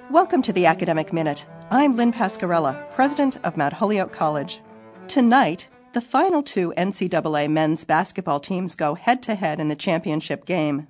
Welcome to the Academic Minute. I'm Lynn Pascarella, president of Mount Holyoke College. Tonight, the final two NCAA men's basketball teams go head-to-head in the championship game.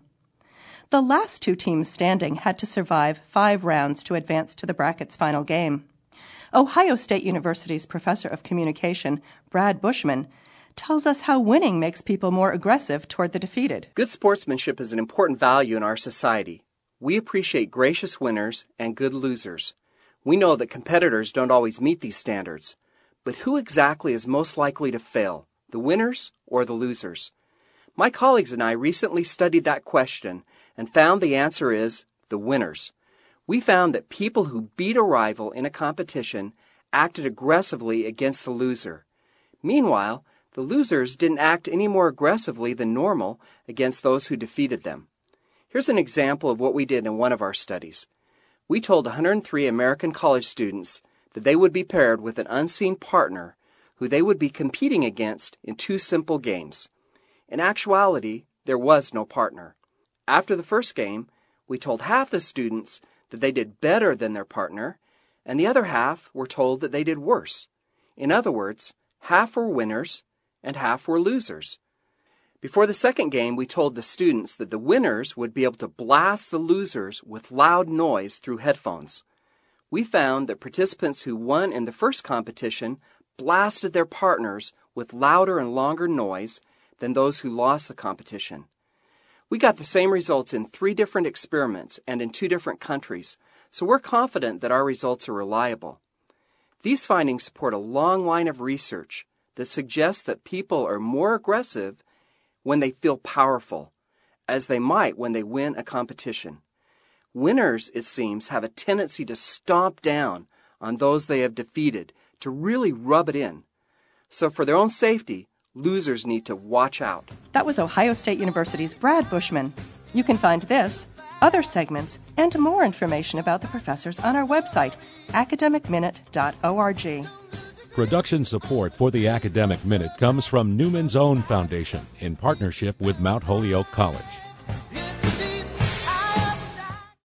The last two teams standing had to survive 5 rounds to advance to the bracket's final game. Ohio State University's professor of communication, Brad Bushman, tells us how winning makes people more aggressive toward the defeated. Good sportsmanship is an important value in our society. We appreciate gracious winners and good losers. We know that competitors don't always meet these standards. But who exactly is most likely to fail, the winners or the losers? My colleagues and I recently studied that question and found the answer is the winners. We found that people who beat a rival in a competition acted aggressively against the loser. Meanwhile, the losers didn't act any more aggressively than normal against those who defeated them. Here's an example of what we did in one of our studies. We told 103 American college students that they would be paired with an unseen partner who they would be competing against in 2 simple games. In actuality, there was no partner. After the first game, we told half the students that they did better than their partner, and the other half were told that they did worse. In other words, half were winners and half were losers. Before the second game, we told the students that the winners would be able to blast the losers with loud noise through headphones. We found that participants who won in the first competition blasted their partners with louder and longer noise than those who lost the competition. We got the same results in 3 different experiments and in 2 different countries, so we're confident that our results are reliable. These findings support a long line of research that suggests that people are more aggressive when they feel powerful, as they might when they win a competition. Winners, it seems, have a tendency to stomp down on those they have defeated, to really rub it in. So for their own safety, losers need to watch out. That was Ohio State University's Brad Bushman. You can find this, other segments, and more information about the professors on our website, academicminute.org. Production support for the Academic Minute comes from Newman's Own Foundation in partnership with Mount Holyoke College.